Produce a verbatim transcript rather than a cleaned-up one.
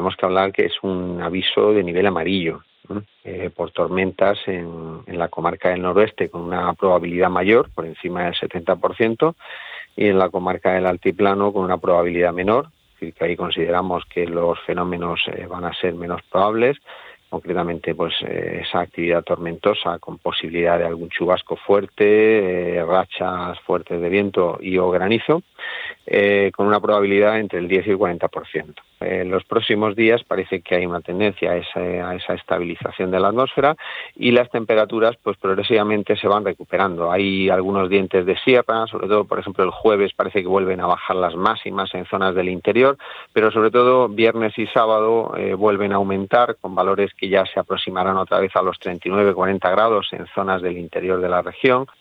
tenemos que hablar que es un aviso de nivel amarillo, ¿no? eh, por tormentas en, en la comarca del noroeste con una probabilidad mayor, por encima del setenta por ciento, y en la comarca del altiplano con una probabilidad menor, es decir, que ahí consideramos que los fenómenos eh, van a ser menos probables, concretamente pues eh, esa actividad tormentosa con posibilidad de algún chubasco fuerte, eh, rachas fuertes de viento y o granizo, eh, con una probabilidad entre el diez y el cuarenta por ciento. En los próximos días parece que hay una tendencia a esa, a esa estabilización de la atmósfera y las temperaturas pues progresivamente se van recuperando. Hay algunos dientes de sierra, sobre todo por ejemplo el jueves parece que vuelven a bajar las máximas en zonas del interior, pero sobre todo viernes y sábado eh, vuelven a aumentar con valores que ya se aproximarán otra vez a los treinta y nueve cuarenta grados en zonas del interior de la región.